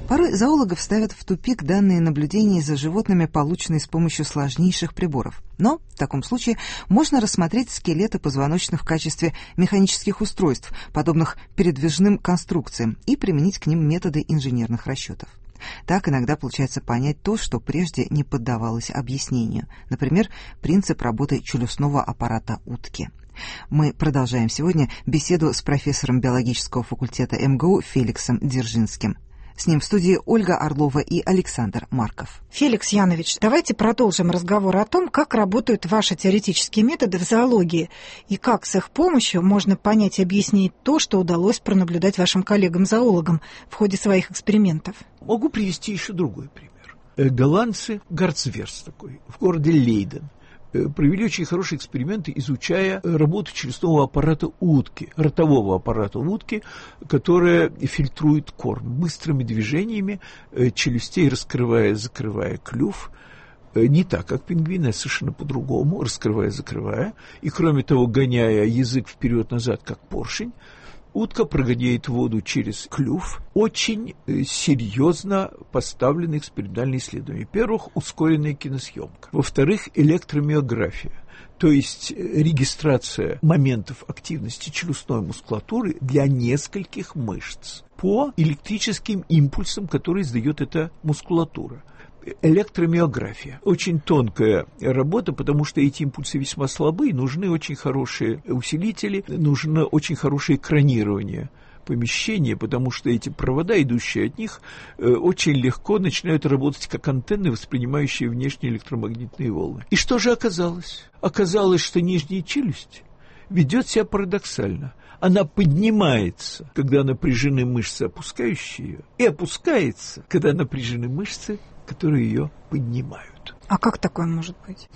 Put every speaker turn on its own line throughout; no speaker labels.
Порой зоологов ставят в тупик данные наблюдений за животными, полученные с помощью сложнейших приборов. Но в таком случае можно рассмотреть скелеты позвоночных в качестве механических устройств, подобных передвижным конструкциям, и применить к ним методы инженерных расчетов. Так иногда получается понять то, что прежде не поддавалось объяснению. Например, принцип работы челюстного аппарата утки. Мы продолжаем сегодня беседу с профессором биологического факультета МГУ Феликсом Дзержинским. С ним в студии Ольга Орлова и Александр Марков.
Феликс Янович, давайте продолжим разговор о том, как работают ваши теоретические методы в зоологии и как с их помощью можно понять и объяснить то, что удалось пронаблюдать вашим коллегам-зоологам в ходе своих экспериментов.
Могу привести еще другой пример. Голландцы, Гарцверс такой, в городе Лейден, провели очень хорошие эксперименты, изучая работу челюстного аппарата утки, ротового аппарата утки, которая фильтрует корм быстрыми движениями челюстей, раскрывая, закрывая клюв. Не так, как пингвины, а совершенно по-другому, раскрывая, закрывая. И, кроме того, гоняя язык вперед-назад, как поршень. Утка прогоняет воду через клюв. Очень серьезно поставлены экспериментальные исследования. Во-первых, ускоренная киносъемка. Во-вторых, электромиография. То есть регистрация моментов активности челюстной мускулатуры для нескольких мышц по электрическим импульсам, которые издает эта мускулатура. Электромиография. Очень тонкая работа, потому что эти импульсы весьма слабы, нужны очень хорошие усилители, нужно очень хорошее экранирование помещения, потому что эти провода, идущие от них, очень легко начинают работать как антенны, воспринимающие внешние электромагнитные волны. И что же оказалось? Оказалось, что нижняя челюсть ведет себя парадоксально. Она поднимается, когда напряжены мышцы, опускающие ее, и опускается, когда напряжены мышцы, которые ее поднимают.
А как такое может быть?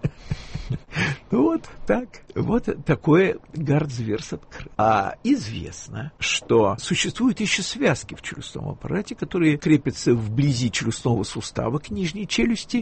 Вот так. Вот такое Гарцверс открыл. А известно, что существуют еще связки в челюстном аппарате, которые крепятся вблизи челюстного сустава к нижней челюсти,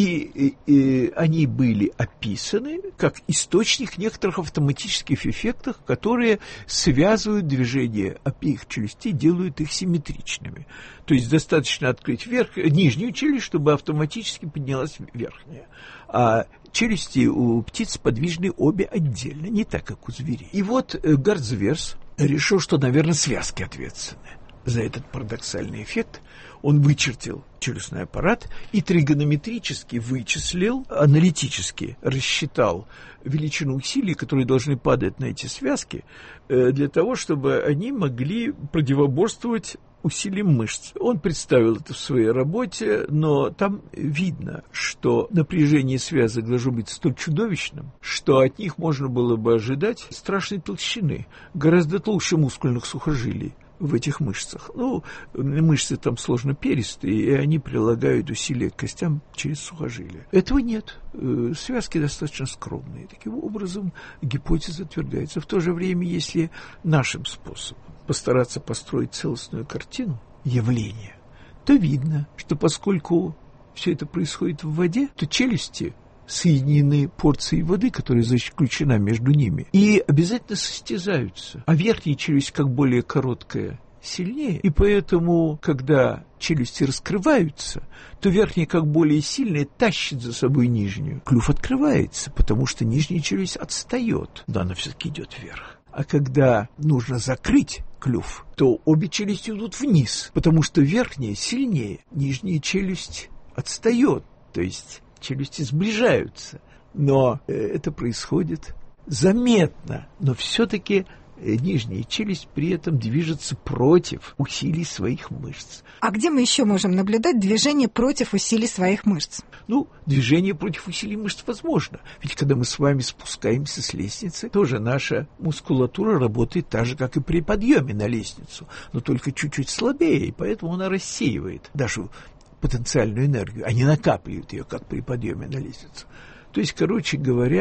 и они были описаны как источник некоторых автоматических эффектов, которые связывают движения обеих челюстей, делают их симметричными. То есть достаточно открыть нижнюю челюсть, чтобы автоматически поднялась верхняя. А челюсти у птиц подвижны обе отдельно, не так, как у зверей. И вот Гарцверс решил, что, наверное, связки ответственны за этот парадоксальный эффект. Он вычертил челюстный аппарат и тригонометрически вычислил, аналитически рассчитал величину усилий, которые должны падать на эти связки, для того, чтобы они могли противоборствовать усилием мышц. Он представил это в своей работе, но там видно, что напряжение связок должно быть столь чудовищным, что от них можно было бы ожидать страшной толщины, гораздо толще мускульных сухожилий в этих мышцах. Ну, мышцы там сложно перистые, и они прилагают усилия к костям через сухожилия. Этого нет. Связки достаточно скромные. Таким образом, гипотеза утверждается. В то же время, если нашим способом постараться построить целостную картину явления, то видно, что поскольку все это происходит в воде, то челюсти соединены порцией воды, которая заключена между ними, и обязательно состязаются. А верхняя челюсть, как более короткая, сильнее, и поэтому, когда челюсти раскрываются, то верхняя, как более сильная, тащит за собой нижнюю. Клюв открывается, потому что нижняя челюсть отстает, но она все-таки идет вверх. А когда нужно закрыть клюв, то обе челюсти идут вниз, потому что верхняя сильнее, нижняя челюсть отстает, то есть челюсти сближаются. Но это происходит заметно, но все-таки нижняя челюсть при этом движется против усилий своих мышц.
А где мы еще можем наблюдать движение против усилий своих мышц?
Ну, движение против усилий мышц возможно. Ведь когда мы с вами спускаемся с лестницы, тоже наша мускулатура работает так же, как и при подъеме на лестницу, но только чуть-чуть слабее, и поэтому она рассеивает даже потенциальную энергию, а не накапливает ее, как при подъеме на лестницу. То есть, короче говоря,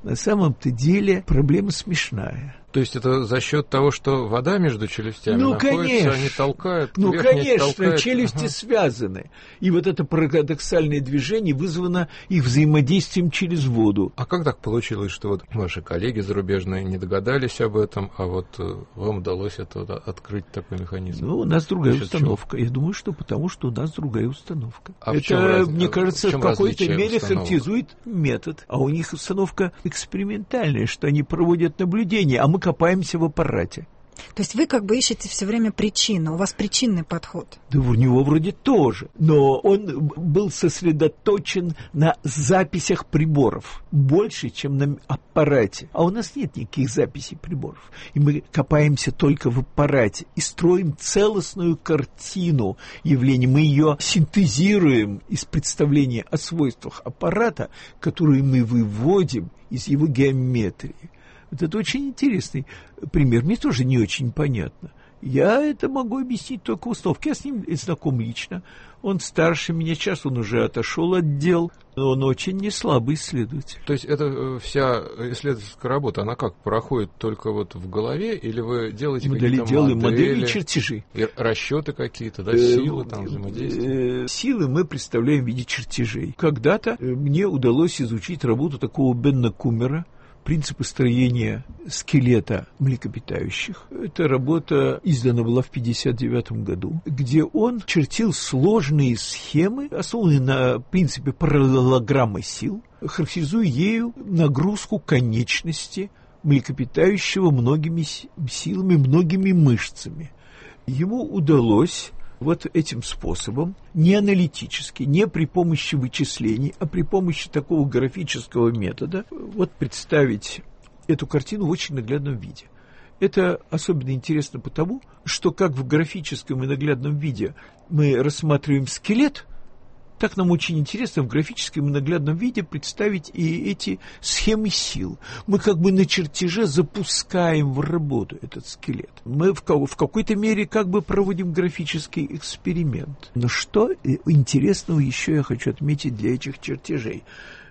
на самом-то деле проблема смешная.
То есть это за счет того, что вода между челюстями находится,
конечно.
Они толкают?
Конечно,
толкает.
челюсти связаны. И вот это парадоксальное движение вызвано их взаимодействием через воду.
А как так получилось, что вот ваши коллеги зарубежные не догадались об этом, а вот вам удалось открыть такой механизм?
У нас другая установка. Я думаю, что потому что у нас другая установка. Это, мне кажется, в какой-то мере характеризует метод. А у них установка экспериментальная, что они проводят наблюдения, а мы копаемся в аппарате.
То есть вы как бы ищете все время причину, у вас причинный подход.
Да у него вроде тоже, но он был сосредоточен на записях приборов больше, чем на аппарате. А у нас нет никаких записей приборов. И мы копаемся только в аппарате и строим целостную картину явлений. Мы ее синтезируем из представления о свойствах аппарата, которые мы выводим из его геометрии. Вот это очень интересный пример. Мне тоже не очень понятно. Я это могу объяснить только установкой. Я с ним знаком лично. Он старше меня, сейчас он уже отошел от дел, но он очень неслабый исследователь.
То есть это вся исследовательская работа, она как, проходит только вот в голове, или вы делаете какие-то
делаем модели, чертежи?
И расчеты какие-то, да, силы, там, взаимодействия?
Силы мы представляем в виде чертежей. Когда-то мне удалось изучить работу такого Бена Куммера, принципы строения скелета млекопитающих. Эта работа издана была в 1959 году, где он чертил сложные схемы, основанные на принципе параллелограммы сил, характеризуя ею нагрузку конечности млекопитающего многими силами, многими мышцами. Ему удалось вот этим способом, не аналитически, не при помощи вычислений, а при помощи такого графического метода, вот представить эту картину в очень наглядном виде. Это особенно интересно потому, что как в графическом и наглядном виде мы рассматриваем скелет, так нам очень интересно в графическом и наглядном виде представить и эти схемы сил. Мы как бы на чертеже запускаем в работу этот скелет. Мы в какой-то мере как бы проводим графический эксперимент. Но что интересного еще я хочу отметить для этих чертежей?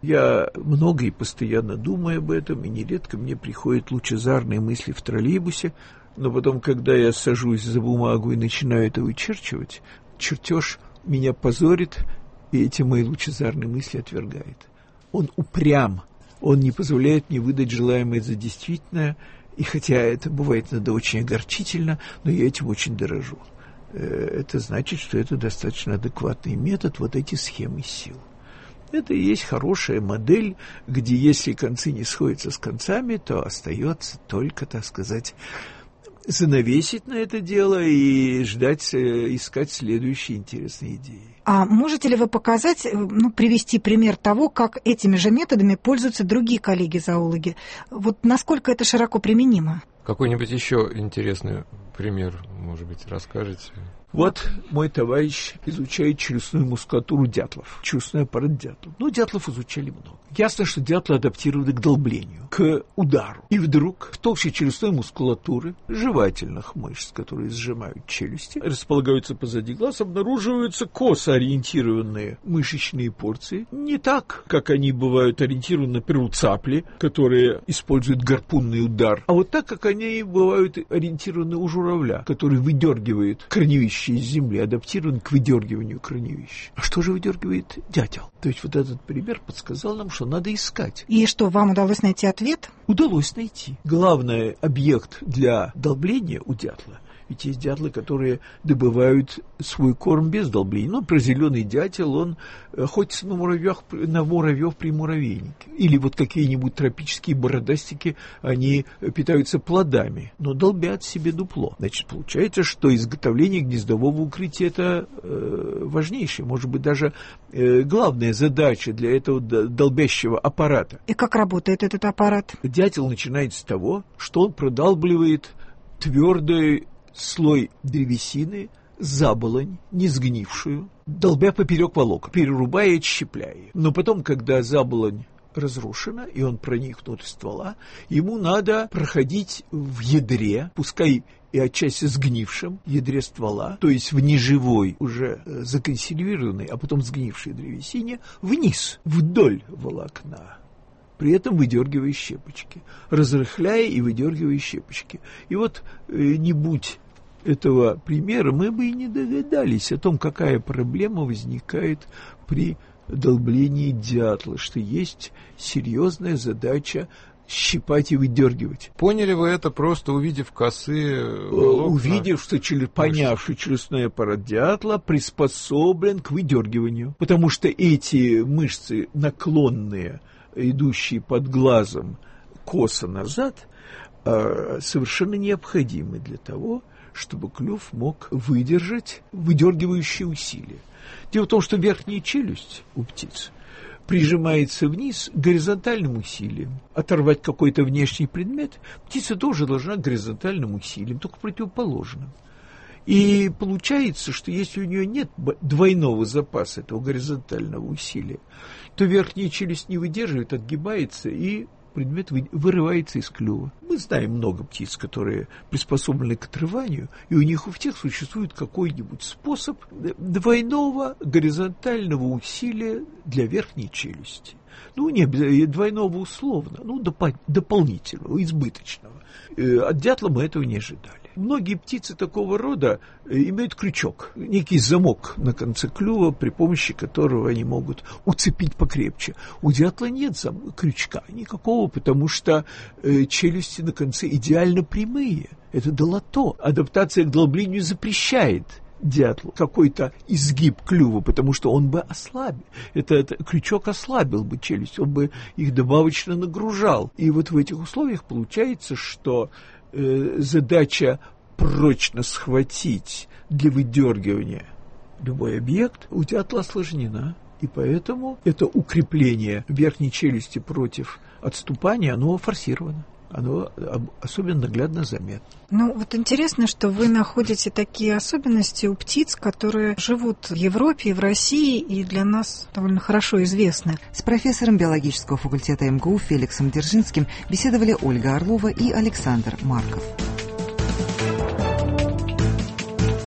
Я много и постоянно думаю об этом, и нередко мне приходят лучезарные мысли в троллейбусе, но потом, когда я сажусь за бумагу и начинаю это вычерчивать, чертеж меня позорит, и эти мои лучезарные мысли отвергает. Он упрям, он не позволяет мне выдать желаемое за действительное, и хотя это бывает иногда очень огорчительно, но я этим очень дорожу. Это значит, что это достаточно адекватный метод, вот эти схемы сил. Это и есть хорошая модель, где если концы не сходятся с концами, то остается только, так сказать, занавесить на это дело и ждать, искать следующие интересные идеи.
А можете ли вы показать, привести пример того, как этими же методами пользуются другие коллеги-зоологи? Вот насколько это широко применимо?
Какой-нибудь еще интересный пример, может быть, расскажете?
Вот мой товарищ изучает челюстную мускулатуру дятлов, челюстной аппарат дятлов. Дятлов изучали много. Ясно, что дятлы адаптированы к долблению, к удару. И вдруг в толще челюстной мускулатуры, жевательных мышц, которые сжимают челюсти, располагаются позади глаз, обнаруживаются косо ориентированные мышечные порции. Не так, как они бывают ориентированы, например, у цапли, которые используют гарпунный удар, а вот так, как они бывают ориентированы у журавля, который выдергивает корневище из земли, адаптирован к выдергиванию корневища. А что же выдергивает дятел? То есть вот этот пример подсказал нам, что надо искать.
И что, вам удалось найти ответ?
Удалось найти. Главный объект для долбления у дятла. Ведь есть дятлы, которые добывают свой корм без долбления. Например, зеленый дятел, он охотится на муравьев при муравейнике. Или вот какие-нибудь тропические бородастики, они питаются плодами, но долбят себе дупло. Значит, получается, что изготовление гнездового укрытия – это важнейшая, может быть, даже главная задача для этого долбящего аппарата.
И как работает этот аппарат?
Дятел начинает с того, что он продалбливает твердый слой древесины, заболонь, не сгнившую, долбя поперек волокон, перерубая и отщепляя ее. Но потом, когда заболонь разрушена, и он проник внутрь ствола, ему надо проходить в ядре, пускай и отчасти сгнившем ядре ствола, то есть в неживой, уже законсервированной, а потом сгнившей древесине, вниз, вдоль волокна. при этом выдергивая щепочки, разрыхляя и выдергивая щепочки. И вот не будь этого примера, мы бы и не догадались о том, какая проблема возникает при долблении дятла, что есть серьезная задача щипать и выдергивать.
Поняли вы это, просто увидев косы волокна?
Увидев, что поняв, что челюстной аппарат дятла приспособлен к выдергиванию, потому что эти мышцы наклонные, идущие под глазом косо назад, совершенно необходимы для того, чтобы клюв мог выдержать выдергивающие усилия. Дело в том, что верхняя челюсть у птиц прижимается вниз горизонтальным усилием. Оторвать какой-то внешний предмет птица тоже должна горизонтальным усилием, только противоположным. И получается, что если у нее нет двойного запаса этого горизонтального усилия, то верхняя челюсть не выдерживает, отгибается, и предмет вырывается из клюва. Мы знаем много птиц, которые приспособлены к отрыванию, и у них у всех существует какой-нибудь способ двойного горизонтального усилия для верхней челюсти. Не двойного условно, дополнительного, избыточного. От дятла мы этого не ожидали. Многие птицы такого рода имеют крючок, некий замок на конце клюва, при помощи которого они могут уцепить покрепче. У дятла нет крючка никакого, потому что челюсти на конце идеально прямые. Это долото. Адаптация к долблению запрещает дятлу какой-то изгиб клюва, потому что он бы ослабил. Этот крючок ослабил бы челюсть, он бы их добавочно нагружал. И вот в этих условиях получается, что задача прочно схватить для выдергивания любой объект у дятла осложнена. И поэтому это укрепление верхней челюсти против отступания, оно форсировано. Оно особенно наглядно заметно.
Вот интересно, что вы находите такие особенности у птиц, которые живут в Европе и в России, и для нас довольно хорошо известны.
С профессором биологического факультета МГУ Феликсом Дзержинским беседовали Ольга Орлова и Александр Марков.